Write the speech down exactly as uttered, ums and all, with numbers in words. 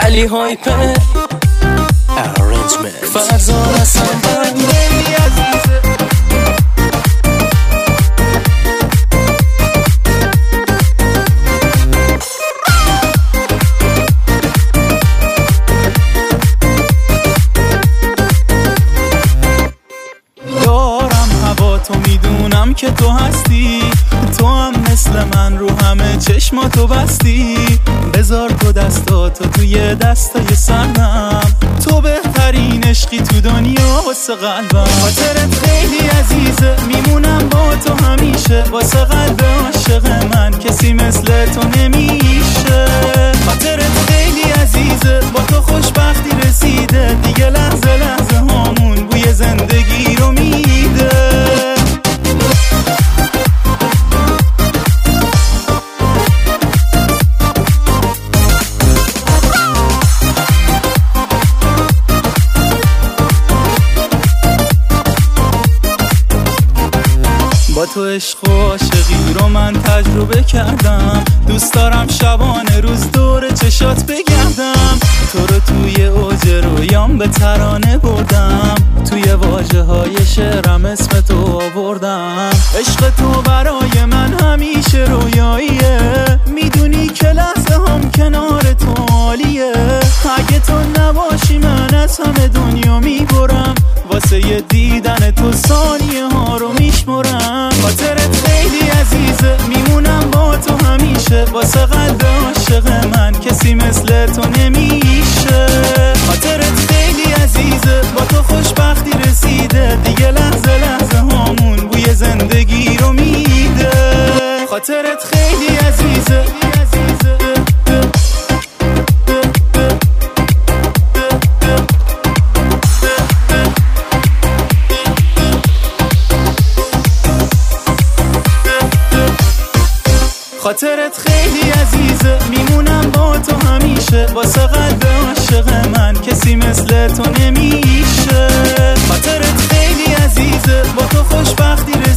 علی هایپر ارنجمنت فرزان هستم خیلی عزیزه. تو میدونم که تو هستی، تو هم مثل من رو همه چشماتو بستی. بذار تو دستاتو توی دستای سرم، تو بهترین عشقی تو دنیا واسه قلبم. خاطرت خیلی عزیزه، میمونم با تو همیشه. واسه قلب عاشق من کسی مثل تو نمیشه. خاطرت خیلی عزیزه، با تو خوشبختی رسیده. دیگه لحظه لحظه هامون بوی زندگی رو میده. با تو عشق و عاشقی رو من تجربه کردم. دوست دارم شبانه روز دور چشات بگردم. تو رو توی اوج رویام به ترانه بردم. توی واژه های شعرم اسم تو آوردم. عشق تو برای من همیشه رویاییه. میدونی که لحظه هم کنار تو عالیه. اگه تو نباشی من از همه دنیا میبرم. واسه یه دیدن تو ثانیه ها رو میشمرم. خاطرت خیلی عزیزه، میمونم با تو همیشه. واسه قلب عاشق من کسی مثل تو نمیشه. خاطرت خیلی عزیزه، با تو خوشبختی رسیده. دیگه لحظه لحظه هامون بوی زندگی رو میده. خاطرت خیلی عزیزه. خاطرت خیلی عزیزه، میمونم با تو همیشه. واسه قلب عاشق من کسی مثل تو نمیشه. خاطرت خیلی عزیزه، با تو خوشبختی